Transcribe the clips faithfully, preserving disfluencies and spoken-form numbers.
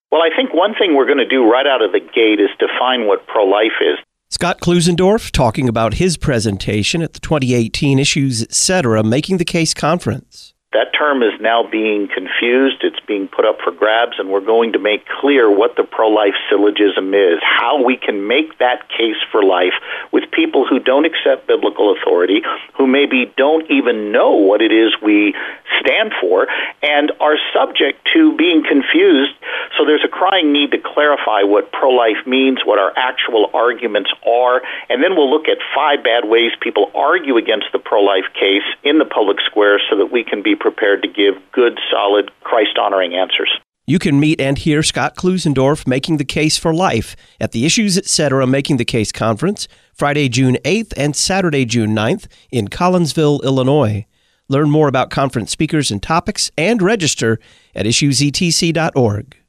Well, I think one thing we're going to do right out of the gate is define what pro-life is. Scott Klusendorf talking about his presentation at the twenty eighteen Issues Etc. Making the Case Conference. That term is now being confused. It's being put up for grabs, and we're going to make clear what the pro-life syllogism is, how we can make that case for life with people who don't accept biblical authority, who maybe don't even know what it is we stand for, and are subject to being confused. So there's a crying need to clarify what pro-life means, what our actual arguments are, and then we'll look at five bad ways people argue against the pro-life case in the public square so that we can be prepared to give good, solid, Christ-honoring answers. You can meet and hear Scott Klusendorf making the case for life at the Issues Etc. Making the Case Conference, Friday, June eighth and Saturday, June ninth in Collinsville, Illinois. Learn more about conference speakers and topics and register at issues e t c dot org.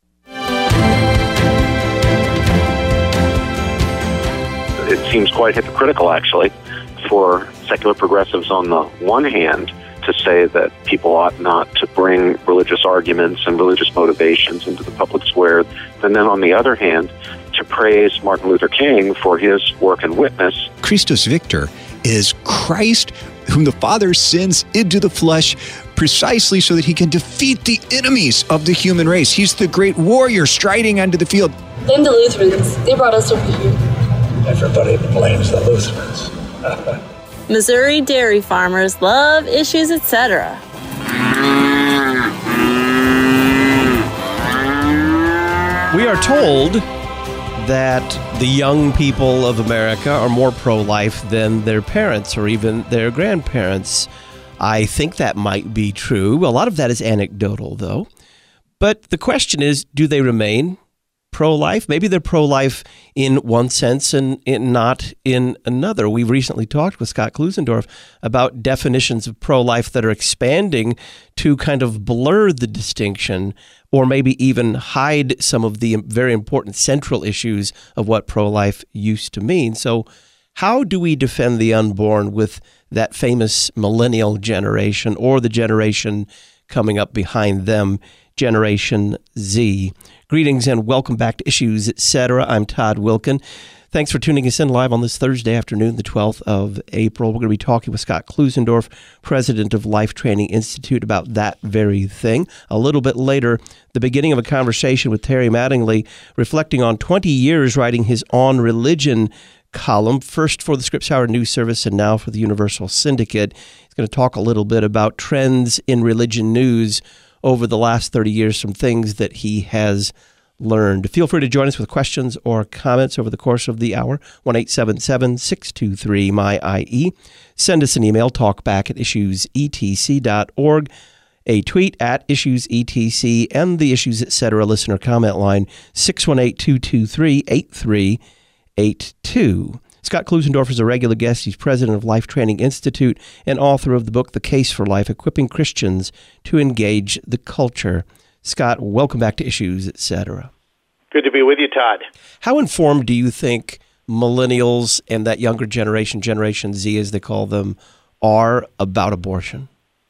It seems quite hypocritical, actually, for secular progressives on the one hand to say that people ought not to bring religious arguments and religious motivations into the public square, and then on the other hand, to praise Martin Luther King for his work and witness. Christus Victor is Christ whom the Father sends into the flesh precisely so that he can defeat the enemies of the human race. He's the great warrior striding onto the field. Then the Lutherans, they brought us over here. Everybody blames the Lutherans. Missouri dairy farmers love Issues Etc. We are told that the young people of America are more pro-life than their parents or even their grandparents. I think that might be true. A lot of that is anecdotal, though. But the question is, do they remain pro-life? Maybe they're pro-life in one sense and in not in another. We've recently talked with Scott Klusendorf about definitions of pro-life that are expanding to kind of blur the distinction or maybe even hide some of the very important central issues of what pro-life used to mean. So how do we defend the unborn with that famous millennial generation or the generation coming up behind them, Generation Z? Greetings and welcome back to Issues Etc. I'm Todd Wilkin. Thanks for tuning us in live on this Thursday afternoon, the twelfth of April. We're going to be talking with Scott Klusendorf, president of Life Training Institute, about that very thing. A little bit later, the beginning of a conversation with Terry Mattingly, reflecting on twenty years writing his On Religion column, first for the Scripps Hour News Service and now for the Universal Syndicate. He's going to talk a little bit about trends in religion news over the last thirty years, some things that he has learned. Feel free to join us with questions or comments over the course of the hour. one eight seven seven, six two three, M Y I E. Send us an email, talkback at issues e t c dot org. A tweet at Issues E T C and the Issues Etc. listener comment line, six one eight, two two three, eight three eight two. Scott Klusendorf is a regular guest. He's president of Life Training Institute and author of the book, The Case for Life, Equipping Christians to Engage the Culture. Scott, welcome back to Issues Etc. Good to be with you, Todd. How informed do you think millennials and that younger generation, Generation Z as they call them, are about abortion?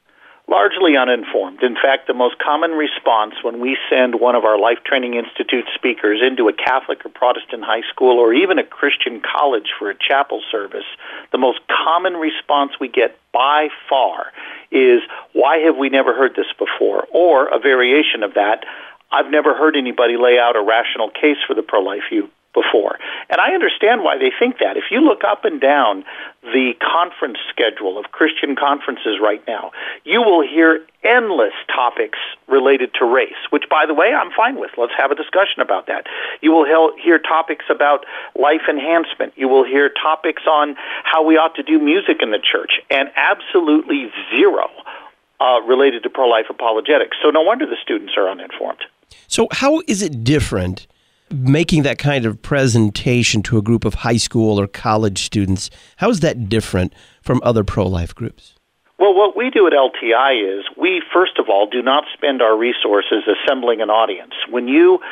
Largely uninformed. In fact, the most common response when we send one of our Life Training Institute speakers into a Catholic or Protestant high school or even a Christian college for a chapel service, the most common response we get by far is, why have we never heard this before? Or a variation of that, I've never heard anybody lay out a rational case for the pro-life view before. And I understand why they think that. If you look up and down the conference schedule of Christian conferences right now, you will hear endless topics related to race, which, by the way, I'm fine with. Let's have a discussion about that. You will hear topics about life enhancement. You will hear topics on how we ought to do music in the church, and absolutely zero uh, related to pro-life apologetics. So no wonder the students are uninformed. So how is it different making that kind of presentation to a group of high school or college students? How is that different from other pro-life groups? Well, what we do at L T I is we, first of all, do not spend our resources assembling an audience. When you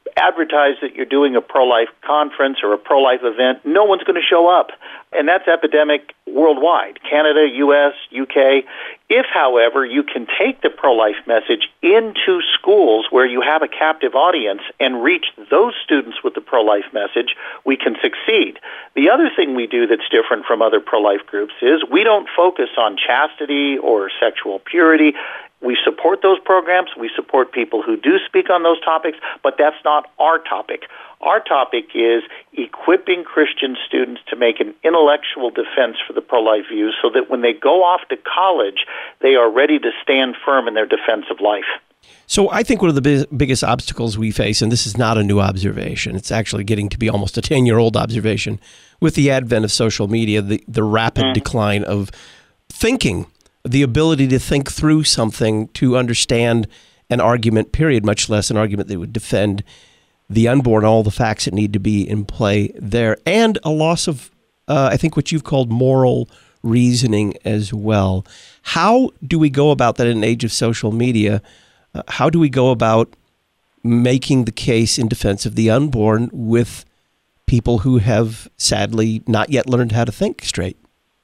advertise that you're doing a pro-life conference or a pro-life event, no one's going to show up. And that's epidemic worldwide, Canada, U S, U K. If, however, you can take the pro-life message into schools where you have a captive audience and reach those students with the pro-life message, we can succeed. The other thing we do that's different from other pro-life groups is we don't focus on chastity or sexual purity. We support those programs. We support people who do speak on those topics, but that's not our topic. Our topic is equipping Christian students to make an intellectual defense for the pro-life views so that when they go off to college, they are ready to stand firm in their defense of life. So I think one of the big, biggest obstacles we face, and this is not a new observation, it's actually getting to be almost a ten-year-old observation, with the advent of social media, the, the rapid mm. decline of thinking, the ability to think through something, to understand an argument, period, much less an argument that would defend the unborn, all the facts that need to be in play there, and a loss of, uh, I think, what you've called moral reasoning as well. How do we go about that in an age of social media? Uh, how do we go about making the case in defense of the unborn with people who have sadly not yet learned how to think straight?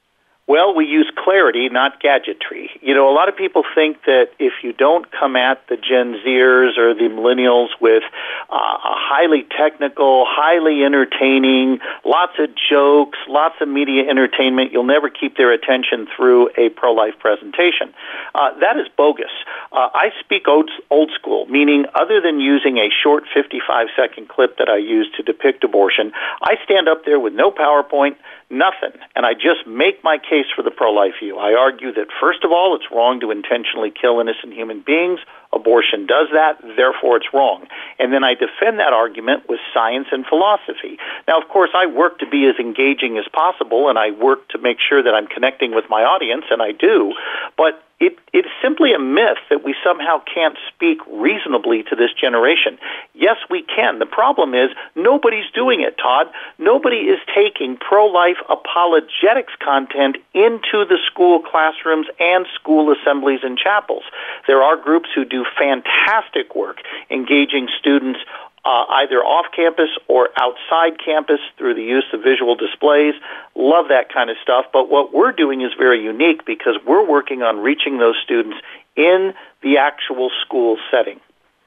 Well, we use clarity, not gadgetry. You know, a lot of people think that if you don't come at the Gen Zers or the millennials with uh, a highly technical, highly entertaining, lots of jokes, lots of media entertainment, you'll never keep their attention through a pro-life presentation. Uh, that is bogus. Uh, I speak old, old school, meaning other than using a short fifty-five second clip that I use to depict abortion, I stand up there with no PowerPoint, nothing, and I just make my case for the pro-life view. I argue that, first of all, it's wrong to intentionally kill innocent human beings. Abortion does that, therefore it's wrong. And then I defend that argument with science and philosophy. Now, of course, I work to be as engaging as possible, and I work to make sure that I'm connecting with my audience, and I do, but It, it's simply a myth that we somehow can't speak reasonably to this generation. Yes, we can. The problem is nobody's doing it, Todd. Nobody is taking pro-life apologetics content into the school classrooms and school assemblies and chapels. There are groups who do fantastic work engaging students Uh, either off campus or outside campus through the use of visual displays. Love that kind of stuff. But what we're doing is very unique because we're working on reaching those students in the actual school setting.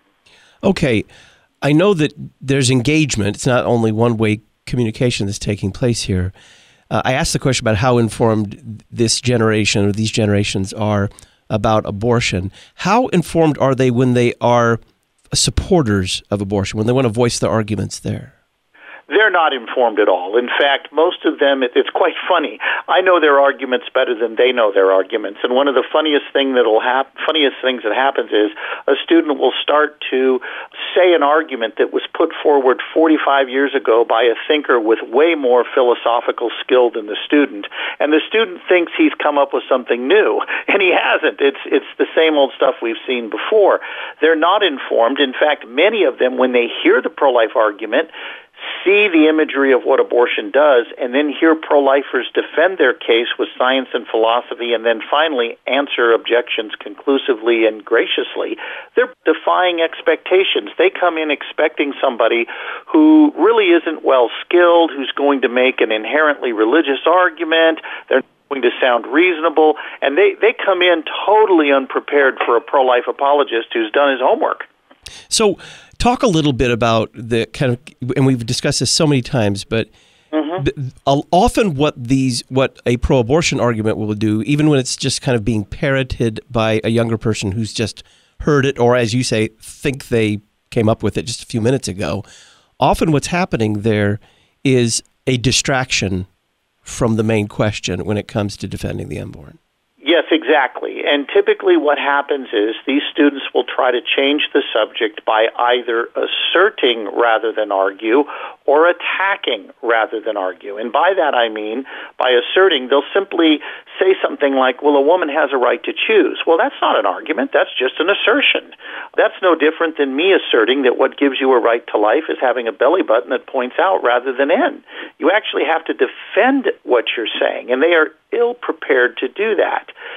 Okay. I know that there's engagement. It's not only one-way communication that's taking place here. Uh, I asked the question about how informed this generation or these generations are about abortion. How informed are they when they are supporters of abortion, when they want to voice their arguments there? They're not informed at all. In fact, most of them, it, it's quite funny. I know their arguments better than they know their arguments. And one of the funniest thing that'll hap- funniest things that happens is a student will start to say an argument that was put forward forty-five years ago by a thinker with way more philosophical skill than the student. And the student thinks he's come up with something new, and he hasn't. It's, it's the same old stuff we've seen before. They're not informed. In fact, many of them, when they hear the pro-life argument, see the imagery of what abortion does, and then hear pro-lifers defend their case with science and philosophy, and then finally answer objections conclusively and graciously, they're defying expectations. They come in expecting somebody who really isn't well-skilled, who's going to make an inherently religious argument. They're going to sound reasonable, and they, they come in totally unprepared for a pro-life apologist who's done his homework. So talk a little bit about the kind of, and we've discussed this so many times, but mm-hmm. th- often what these, what a pro-abortion argument will do, even when it's just kind of being parroted by a younger person who's just heard it, or as you say, think they came up with it just a few minutes ago, often what's happening there is a distraction from the main question when it comes to defending the unborn. Yes, exactly. And typically what happens is these students will try to change the subject by either asserting rather than argue or attacking rather than argue. And by that I mean, by asserting, they'll simply say something like, well, a woman has a right to choose. Well, that's not an argument. That's just an assertion. That's no different than me asserting that what gives you a right to life is having a belly button that points out rather than in. You actually have to defend what you're saying, and they are ill-prepared to do that.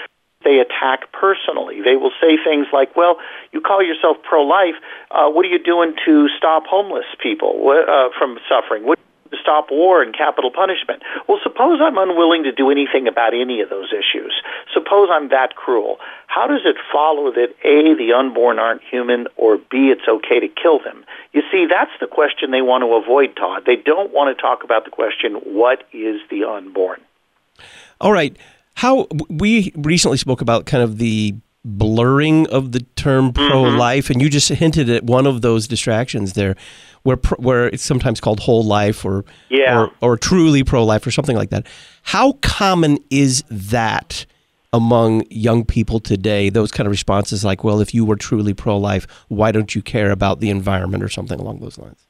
they attack personally. They will say things like, well, you call yourself pro-life, uh, what are you doing to stop homeless people uh, from suffering? What to stop war and capital punishment? Well, suppose I'm unwilling to do anything about any of those issues. Suppose I'm that cruel. How does it follow that A, the unborn aren't human, or B, it's okay to kill them? You see, that's the question they want to avoid, Todd. They don't want to talk about the question, what is the unborn? All right. How we recently spoke about kind of the blurring of the term pro-life, mm-hmm. and you just hinted at one of those distractions there, where where it's sometimes called whole life or, yeah. or or truly pro-life or something like that. How common is that among young people today? Those kind of responses like, well, if you were truly pro-life, why don't you care about the environment or something along those lines?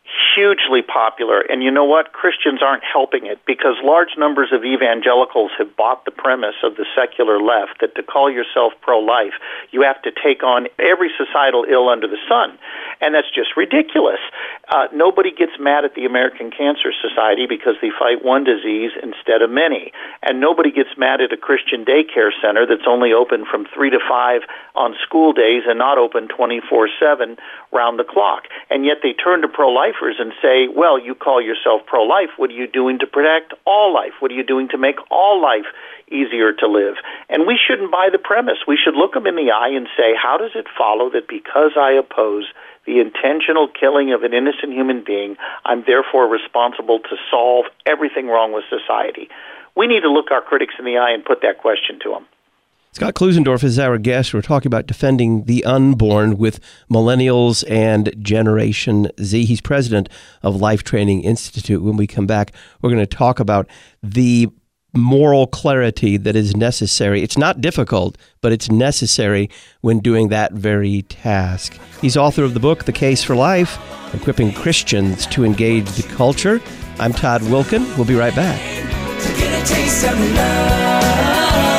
Hugely popular, and you know what? Christians aren't helping it because large numbers of evangelicals have bought the premise of the secular left that to call yourself pro-life, you have to take on every societal ill under the sun, and that's just ridiculous. Uh, nobody gets mad at the American Cancer Society because they fight one disease instead of many, and nobody gets mad at a Christian daycare center that's only open from three to five on school days and not open twenty-four seven round the clock, and yet they turn to pro-lifers and say, well, you call yourself pro-life. What are you doing to protect all life? What are you doing to make all life easier to live? And we shouldn't buy the premise. We should look them in the eye and say, how does it follow that because I oppose the intentional killing of an innocent human being, I'm therefore responsible to solve everything wrong with society? We need to look our critics in the eye and put that question to them. Scott Klusendorf is our guest. We're talking about defending the unborn with millennials and Generation Z. He's president of Life Training Institute. When we come back, we're going to talk about the moral clarity that is necessary. It's not difficult, but it's necessary when doing that very task. He's author of the book, The Case for Life, Equipping Christians to Engage the Culture. I'm Todd Wilken. We'll be right back. Get a taste of love.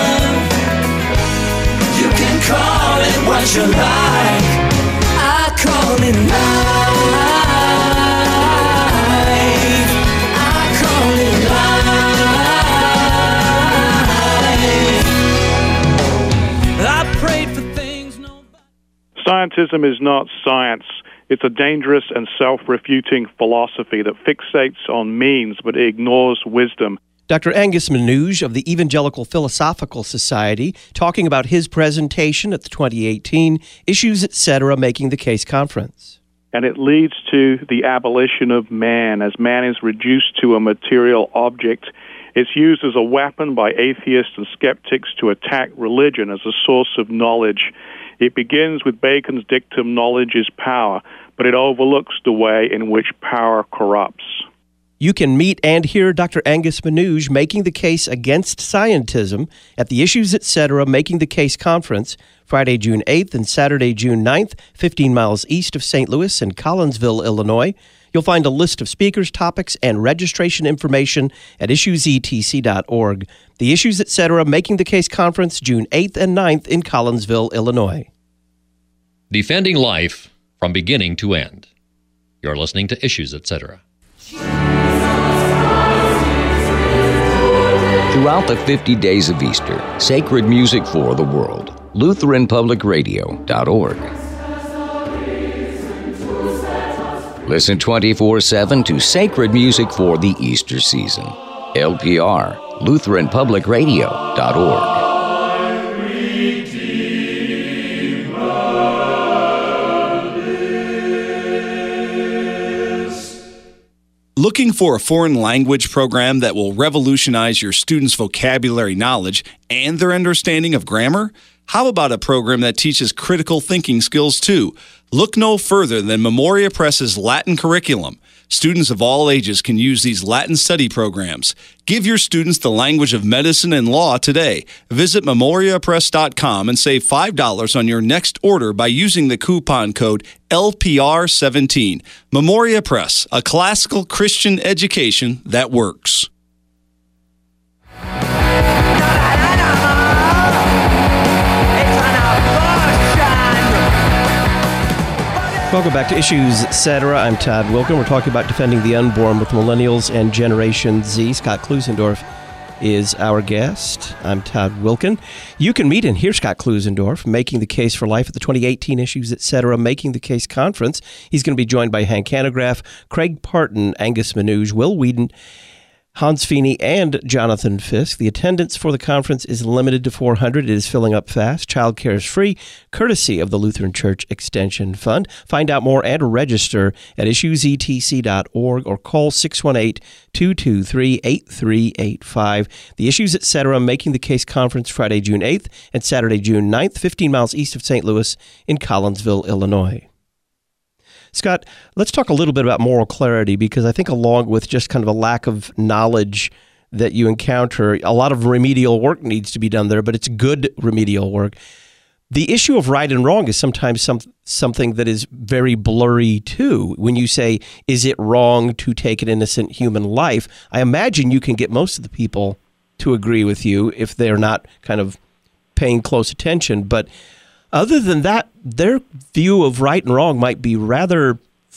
You can call it what you like. I call it life. I call it life. I prayed for things nobody... Scientism is not science. It's a dangerous and self-refuting philosophy that fixates on means but ignores wisdom. Doctor Angus Menuge of the Evangelical Philosophical Society talking about his presentation at the twenty eighteen Issues, et cetera. Making the Case Conference. And it leads to the abolition of man. As man is reduced to a material object, it's used as a weapon by atheists and skeptics to attack religion as a source of knowledge. It begins with Bacon's dictum, knowledge is power, but it overlooks the way in which power corrupts. You can meet and hear Doctor Angus Menuge making the case against scientism at the Issues, et cetera. Making the Case Conference, Friday, June eighth and Saturday, June ninth, fifteen miles east of Saint Louis in Collinsville, Illinois. You'll find a list of speakers, topics, and registration information at issues e t c dot org. The Issues, et cetera. Making the Case Conference, June eighth and ninth in Collinsville, Illinois. Defending life from beginning to end. You're listening to Issues, et cetera. Throughout the fifty days of Easter, sacred music for the world. Lutheran Public Radio dot org. Listen twenty-four seven to sacred music for the Easter season. L P R, Lutheran Public Radio dot org. Looking for a foreign language program that will revolutionize your students' vocabulary knowledge and their understanding of grammar? How about a program that teaches critical thinking skills too? Look no further than Memoria Press's Latin curriculum. Students of all ages can use these Latin study programs. Give your students the language of medicine and law today. Visit memoria press dot com and save five dollars on your next order by using the coupon code L P R seventeen. Memoria Press, a classical Christian education that works. Welcome back to Issues, et cetera. I'm Todd Wilken. We're talking about defending the unborn with millennials and Generation Z. Scott Klusendorf is our guest. I'm Todd Wilkin. You can meet and hear Scott Klusendorf making the case for life at the twenty eighteen Issues Etc. Making the Case Conference. He's going to be joined by Hank Hanegraaff, Craig Parton, Angus Manouge, Will Whedon, Hans Feeney, and Jonathan Fisk. The attendance for the conference is limited to four hundred. It is filling up fast. Childcare is free, courtesy of the Lutheran Church Extension Fund. Find out more and register at issues e t c dot org or call six one eight, two two three, eight three eight five. The Issues Etc. Making the Case Conference, Friday, June eighth and Saturday, June ninth, fifteen miles east of Saint Louis in Collinsville, Illinois. Scott, let's talk a little bit about moral clarity, because I think along with just kind of a lack of knowledge that you encounter, a lot of remedial work needs to be done there, but it's good remedial work. The issue of right and wrong is sometimes some, something that is very blurry too. When you say, is it wrong to take an innocent human life? I imagine you can get most of the people to agree with you if they're not kind of paying close attention, but other than that, their view of right and wrong might be rather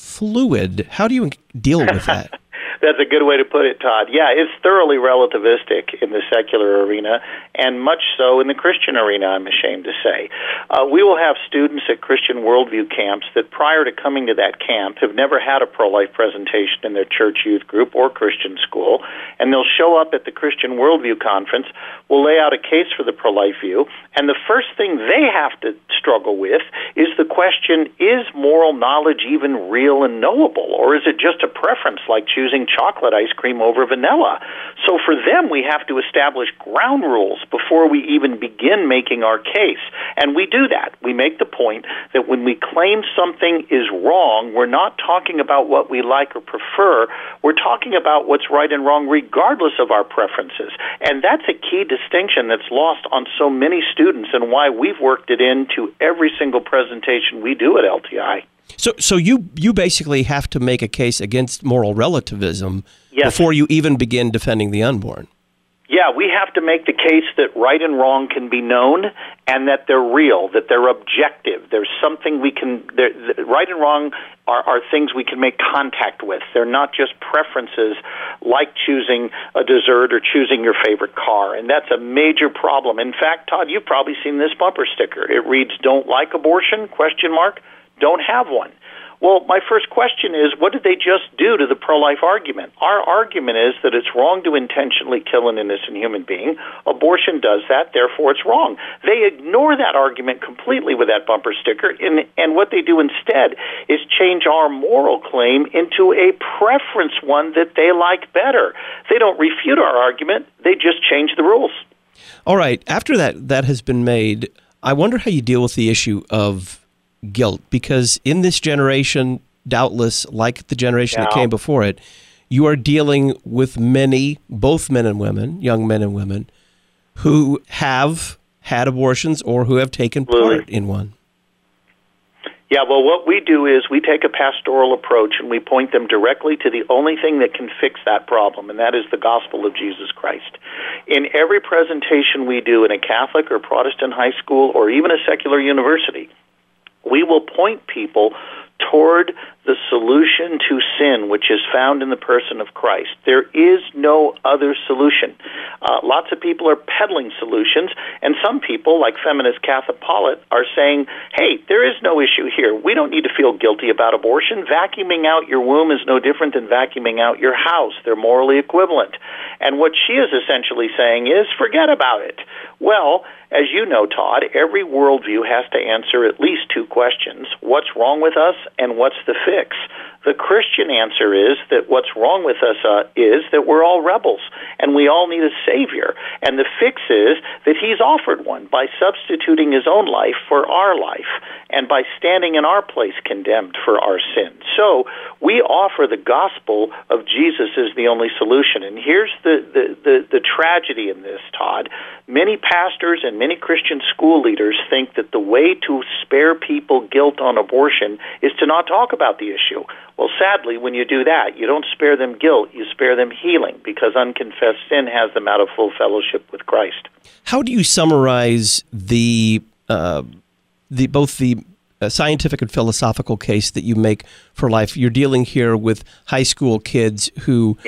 fluid. How do you deal with that? That's a good way to put it, Todd. Yeah, it's thoroughly relativistic in the secular arena, and much so in the Christian arena, I'm ashamed to say. Uh, we will have students at Christian Worldview camps that prior to coming to that camp have never had a pro-life presentation in their church youth group or Christian school, and they'll show up at the Christian Worldview conference, we'll lay out a case for the pro-life view, and the first thing they have to struggle with is the question, is moral knowledge even real and knowable, or is it just a preference like choosing chocolate ice cream over vanilla? So for them, we have to establish ground rules before we even begin making our case. And we do that. We make the point that when we claim something is wrong, we're not talking about what we like or prefer. We're talking about what's right and wrong regardless of our preferences. And that's a key distinction that's lost on so many students, and why we've worked it into every single presentation we do at L T I. So so you, you basically have to make a case against moral relativism Yes. before you even begin defending the unborn. Yeah, we have to make the case that right and wrong can be known and that they're real, that they're objective. There's something we can, right and wrong are, are things we can make contact with. They're not just preferences like choosing a dessert or choosing your favorite car, and that's a major problem. In fact, Todd, you've probably seen this bumper sticker. It reads, "Don't like abortion, question mark, don't have one." Well, my first question is, what did they just do to the pro-life argument? Our argument is that it's wrong to intentionally kill an innocent human being. Abortion does that, therefore it's wrong. They ignore that argument completely with that bumper sticker, and, and what they do instead is change our moral claim into a preference one that they like better. They don't refute our argument, they just change the rules. All right, after that that has been made, I wonder how you deal with the issue of guilt, because in this generation, doubtless, like the generation yeah. that came before it, you are dealing with many, both men and women, young men and women, who have had abortions or who have taken Absolutely. part in one. Yeah, well, what we do is we take a pastoral approach and we point them directly to the only thing that can fix that problem, and that is the gospel of Jesus Christ. In every presentation we do in a Catholic or Protestant high school or even a secular university, we will point people toward the solution to sin, which is found in the person of Christ. There is no other solution. Uh, lots of people are peddling solutions, and some people, like feminist Catholic Pollitt, are saying, hey, there is no issue here. We don't need to feel guilty about abortion. Vacuuming out your womb is no different than vacuuming out your house. They're morally equivalent. And what she is essentially saying is, forget about it. Well, as you know, Todd, every worldview has to answer at least two questions. What's wrong with us, and what's the fix? The Christian answer is that what's wrong with us uh, is that we're all rebels, and we all need a Savior. And the fix is that He's offered one by substituting His own life for our life, and by standing in our place condemned for our sin. So we offer the gospel of Jesus as the only solution. And here's the, the, the, the tragedy in this, Todd. Many pastors and many Christian school leaders think that the way to spare people guilt on abortion is to not talk about the issue. Well, sadly, when you do that, you don't spare them guilt, you spare them healing, because unconfessed sin has them out of full fellowship with Christ. How do you summarize the uh, the both the uh, scientific and philosophical case that you make for life? You're dealing here with high school kids who yeah.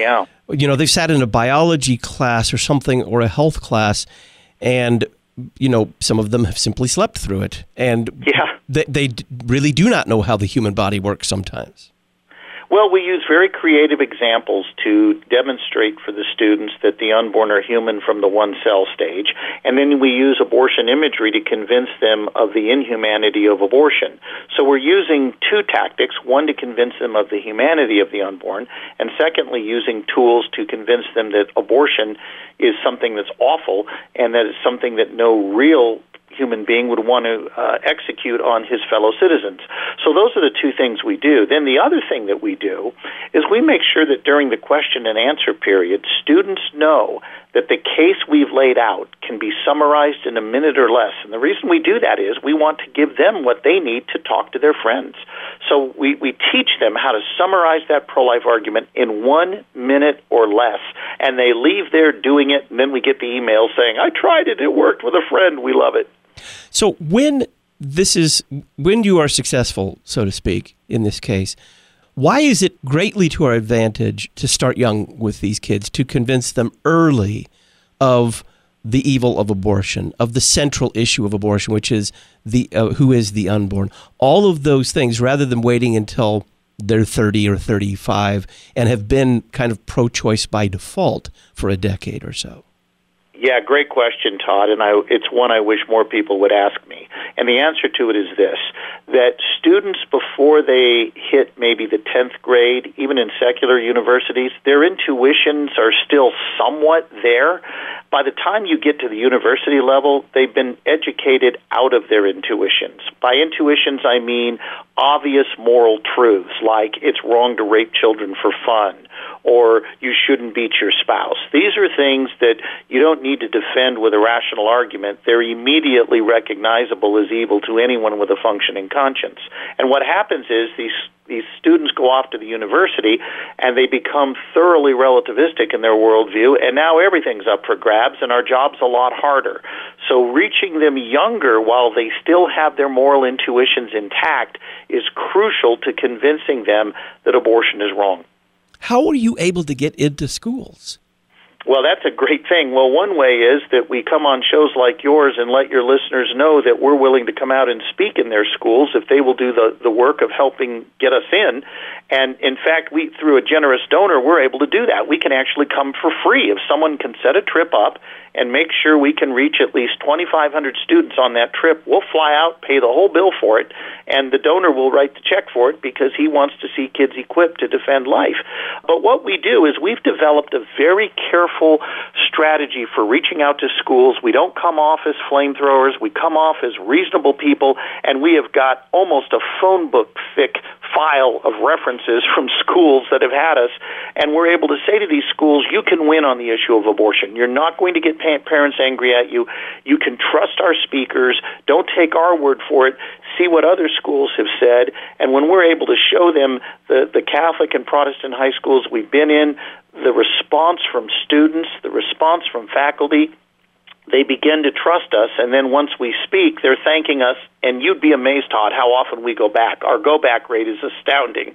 you know, they've sat in a biology class or something, or a health class, and, you know, some of them have simply slept through it. And yeah. they, they really do not know how the human body works sometimes. Well, we use very creative examples to demonstrate for the students that the unborn are human from the one-cell stage, and then we use abortion imagery to convince them of the inhumanity of abortion. So we're using two tactics, one to convince them of the humanity of the unborn, and secondly, using tools to convince them that abortion is something that's awful and that it's something that no real human being would want to uh, execute on his fellow citizens. So those are the two things we do. Then the other thing that we do is we make sure that during the question and answer period, students know that the case we've laid out can be summarized in a minute or less. And the reason we do that is we want to give them what they need to talk to their friends. So we, we teach them how to summarize that pro-life argument in one minute or less. And they leave there doing it, and then we get the email saying, I tried it, it worked with a friend, we love it. So when this is, when you are successful, so to speak, in this case, why is it greatly to our advantage to start young with these kids, to convince them early of the evil of abortion, of the central issue of abortion, which is the uh, who is the unborn, all of those things, rather than waiting until they're thirty or thirty-five and have been kind of pro-choice by default for a decade or so? Yeah, great question, Todd, and I, it's one I wish more people would ask me. And the answer to it is this, that students, before they hit maybe the tenth grade, even in secular universities, their intuitions are still somewhat there. By the time you get to the university level, they've been educated out of their intuitions. By intuitions, I mean obvious moral truths, like it's wrong to rape children for fun, or you shouldn't beat your spouse. These are things that you don't need to defend with a rational argument. They're immediately recognizable as evil to anyone with a functioning conscience. And what happens is these these students go off to the university and they become thoroughly relativistic in their worldview, and now everything's up for grabs and our job's a lot harder. So reaching them younger while they still have their moral intuitions intact is crucial to convincing them that abortion is wrong. How are you able to get into schools? Well, that's a great thing. Well, one way is that we come on shows like yours and let your listeners know that we're willing to come out and speak in their schools if they will do the, the work of helping get us in. And, in fact, we through a generous donor, we're able to do that. We can actually come for free. If someone can set a trip up and make sure we can reach at least twenty-five hundred students on that trip, we'll fly out, pay the whole bill for it, and the donor will write the check for it because he wants to see kids equipped to defend life. But what we do is we've developed a very careful strategy for reaching out to schools. We don't come off as flamethrowers. We come off as reasonable people, and we have got almost a phone book thick file of references from schools that have had us, and we're able to say to these schools, you can win on the issue of abortion. You're not going to get parents angry at you. You can trust our speakers. Don't take our word for it. See what other schools have said. And when we're able to show them the, the Catholic and Protestant high schools we've been in, the response from students, the response from faculty, they begin to trust us, and then once we speak, they're thanking us, and you'd be amazed, Todd, how often we go back. Our go-back rate is astounding.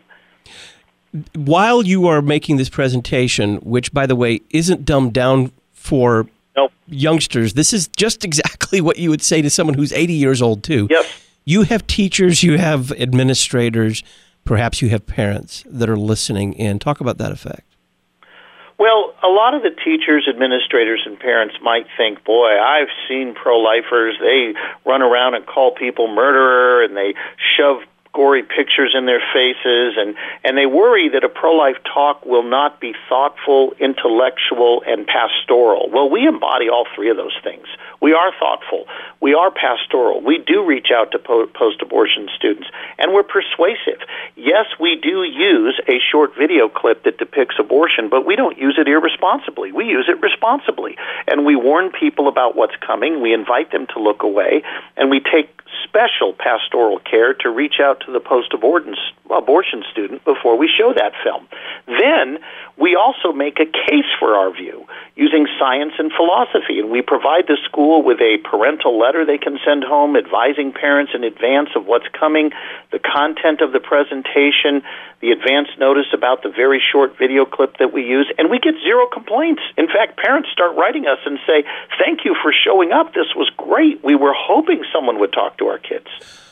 While you are making this presentation, which, by the way, isn't dumbed down for nope. youngsters, this is just exactly what you would say to someone who's eighty years old, too. Yes. You have teachers, you have administrators, perhaps you have parents that are listening in. Talk about that effect. Well, a lot of the teachers, administrators, and parents might think, boy, I've seen pro-lifers. They run around and call people murderer, and they shove gory pictures in their faces, and, and they worry that a pro-life talk will not be thoughtful, intellectual, and pastoral. Well, we embody all three of those things. We are thoughtful. We are pastoral. We do reach out to po- post-abortion students, and we're persuasive. Yes, we do use a short video clip that depicts abortion, but we don't use it irresponsibly. We use it responsibly, and we warn people about what's coming. We invite them to look away, and we take special pastoral care to reach out to the post-abortion abortion student before we show that film. Then we also make a case for our view using science and philosophy, and we provide the school with a parental letter they can send home advising parents in advance of what's coming, the content of the presentation, the advance notice about the very short video clip that we use, and we get zero complaints. In fact, parents start writing us and say, thank you for showing up. This was great. We were hoping someone would talk to our kids.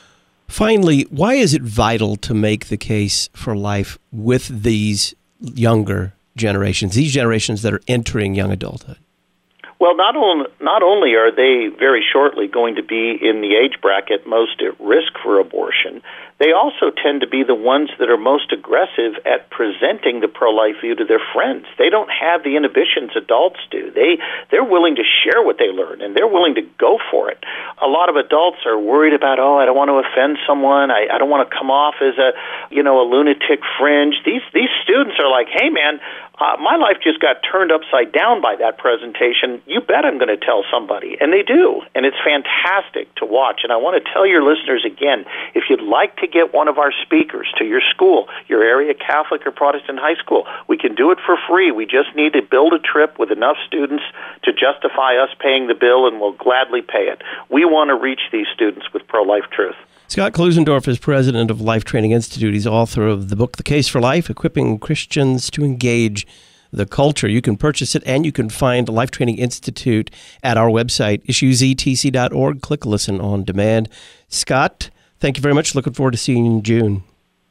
Finally, why is it vital to make the case for life with these younger generations, these generations that are entering young adulthood? Well, not, on, not only are they very shortly going to be in the age bracket most at risk for abortion, they also tend to be the ones that are most aggressive at presenting the pro-life view to their friends. They don't have the inhibitions adults do. They, they're willing to share what they learn, and they're willing to go for it. A lot of adults are worried about, oh, I don't want to offend someone. I, I don't want to come off as a, you know, a lunatic fringe. These, these students are like, hey, man, Uh, my life just got turned upside down by that presentation. You bet I'm going to tell somebody. And they do. And it's fantastic to watch. And I want to tell your listeners again, if you'd like to get one of our speakers to your school, your area Catholic or Protestant high school, we can do it for free. We just need to build a trip with enough students to justify us paying the bill, and we'll gladly pay it. We want to reach these students with pro-life truth. Scott Klusendorf is president of Life Training Institute. He's author of the book, The Case for Life, Equipping Christians to Engage the Culture. You can purchase it, and you can find Life Training Institute at our website, issues e t c dot org. Click Listen on Demand. Scott, thank you very much. Looking forward to seeing you in June.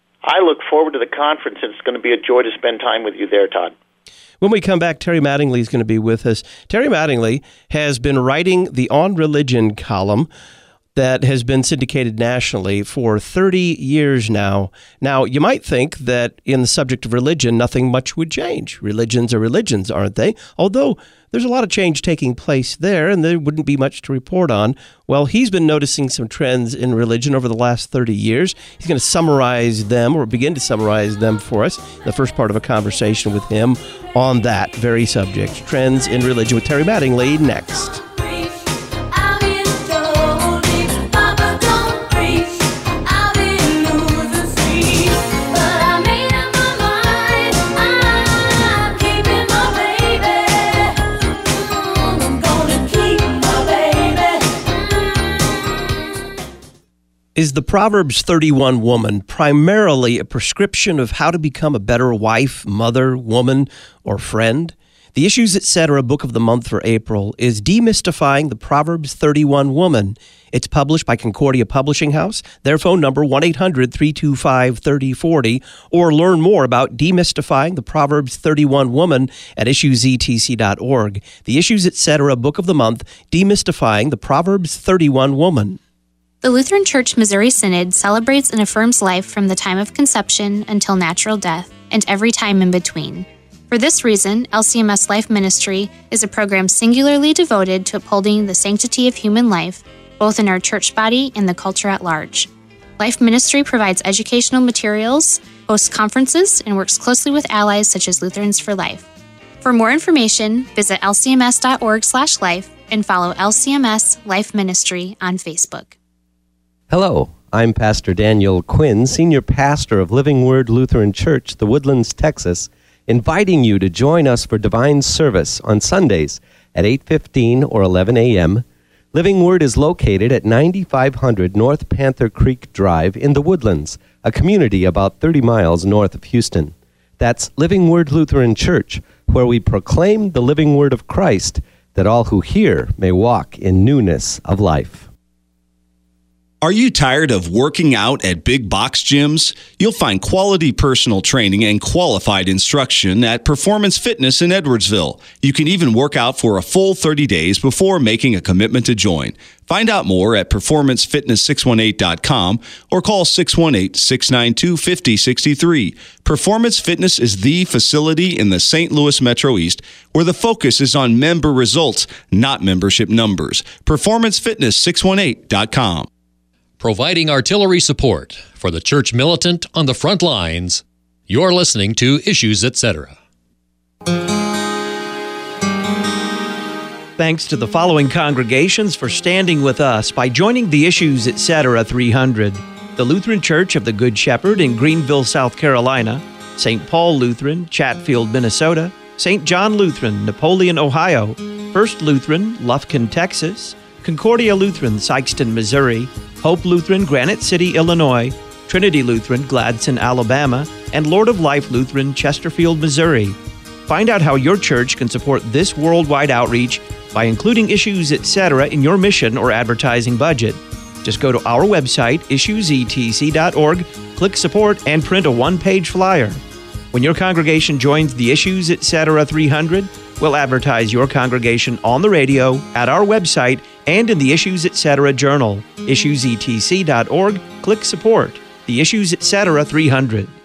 I look forward to the conference, and it's going to be a joy to spend time with you there, Todd. When we come back, Terry Mattingly is going to be with us. Terry Mattingly has been writing the On Religion column that has been syndicated nationally for thirty years now. Now, you might think that in the subject of religion, nothing much would change. Religions are religions, aren't they? Although there's a lot of change taking place there, and there wouldn't be much to report on. Well, he's been noticing some trends in religion over the last thirty years. He's going to summarize them, or begin to summarize them for us, the first part of a conversation with him on that very subject. Trends in religion with Terry Mattingly next. Is the Proverbs thirty-one woman primarily a prescription of how to become a better wife, mother, woman, or friend? The Issues Etc. Book of the Month for April is Demystifying the Proverbs thirty-one Woman. It's published by Concordia Publishing House. Their phone number, one eight hundred three two five three oh four oh, or learn more about Demystifying the Proverbs thirty-one Woman at issues e t c dot org. The Issues Etc. Book of the Month, Demystifying the Proverbs thirty-one Woman. The Lutheran Church Missouri Synod celebrates and affirms life from the time of conception until natural death and every time in between. For this reason, L C M S Life Ministry is a program singularly devoted to upholding the sanctity of human life, both in our church body and the culture at large. Life Ministry provides educational materials, hosts conferences, and works closely with allies such as Lutherans for Life. For more information, visit l c m s dot org slash life and follow L C M S Life Ministry on Facebook. Hello, I'm Pastor Daniel Quinn, Senior Pastor of Living Word Lutheran Church, The Woodlands, Texas, inviting you to join us for divine service on Sundays at eight fifteen or eleven a.m. Living Word is located at ninety-five hundred North Panther Creek Drive in The Woodlands, a community about thirty miles north of Houston. That's Living Word Lutheran Church, where we proclaim the living word of Christ, that all who hear may walk in newness of life. Are you tired of working out at big box gyms? You'll find quality personal training and qualified instruction at Performance Fitness in Edwardsville. You can even work out for a full thirty days before making a commitment to join. Find out more at performance fitness six one eight dot com or call six one eight, six nine two, five oh six three. Performance Fitness is the facility in the Saint Louis Metro East where the focus is on member results, not membership numbers. performance fitness six one eight dot com. Providing artillery support for the church militant on the front lines, you're listening to Issues Etc. Thanks to the following congregations for standing with us by joining the Issues Etc. three hundred. the Lutheran Church of the Good Shepherd in Greenville, South Carolina, Saint Paul Lutheran, Chatfield, Minnesota, Saint John Lutheran, Napoleon, Ohio, First Lutheran, Lufkin, Texas, Concordia Lutheran, Sikeston, Missouri, Hope Lutheran, Granite City, Illinois, Trinity Lutheran, Gladson, Alabama, and Lord of Life Lutheran, Chesterfield, Missouri. Find out how your church can support this worldwide outreach by including Issues Etc. in your mission or advertising budget. Just go to our website, issues e t c dot org, click Support, and print a one-page flyer. When your congregation joins the Issues Etc. three hundred, we'll advertise your congregation on the radio, at our website, and in the Issues Etc. journal. issues e t c dot org, click Support. The Issues Etc. three hundred.